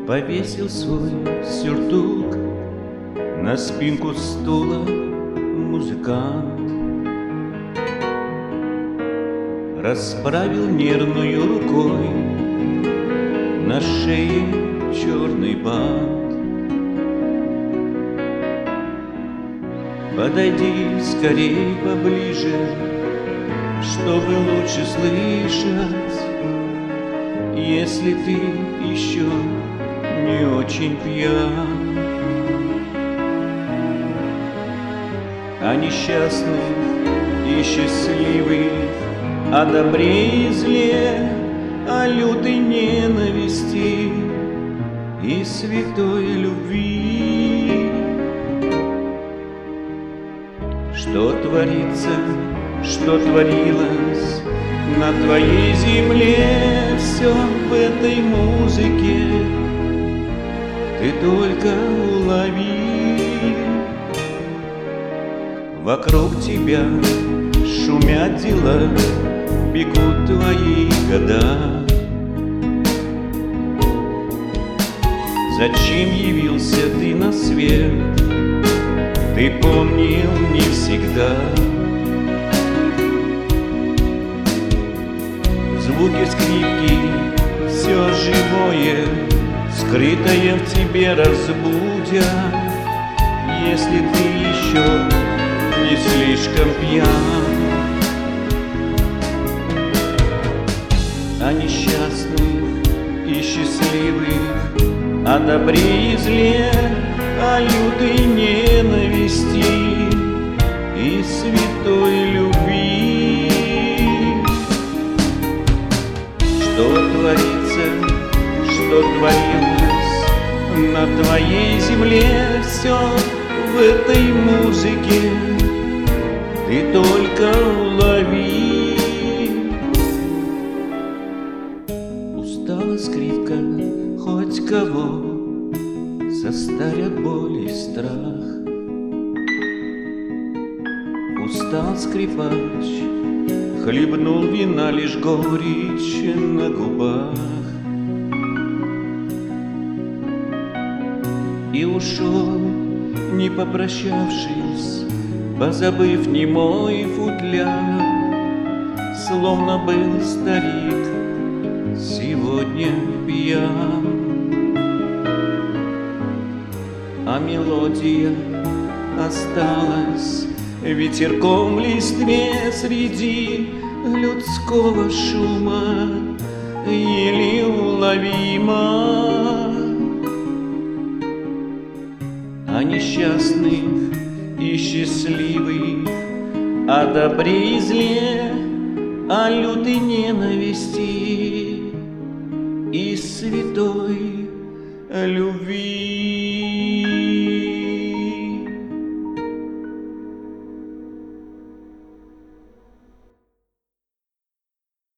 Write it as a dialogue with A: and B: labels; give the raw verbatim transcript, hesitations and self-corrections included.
A: Повесил свой сюртук на спинку стула музыкант, расправил нервную рукой на шее черный бант. Подойди скорей поближе, чтобы лучше слышать, если ты еще не очень пьян. А несчастных и счастливых, о добре и зле, о лютой ненависти и святой любви. Что творится, что творилось на твоей земле, все в этой музыке ты только улови. Вокруг тебя шумят дела, бегут твои года. Зачем явился ты на свет, ты помнил не всегда. Звуки скрипки, все живое, скрытое в тебе разбудят, если ты еще не слишком пьян. О несчастных и счастливых, о добре и зле, о лютой ненависти и святой любви. Что творится, что творилось на твоей земле, все в этой музыке ты только улови. Устала скрипка, хоть кого состарят боль и страх. Устал скрипач, хлебнул вина, лишь горечь на губах. И ушел, не попрощавшись, позабыв немой футляр, словно был старик сегодня пьян. А мелодия осталась ветерком в листве среди людского шума, еле уловима. О несчастных и счастливых, о добре и зле, о лютой ненависти и святой любви.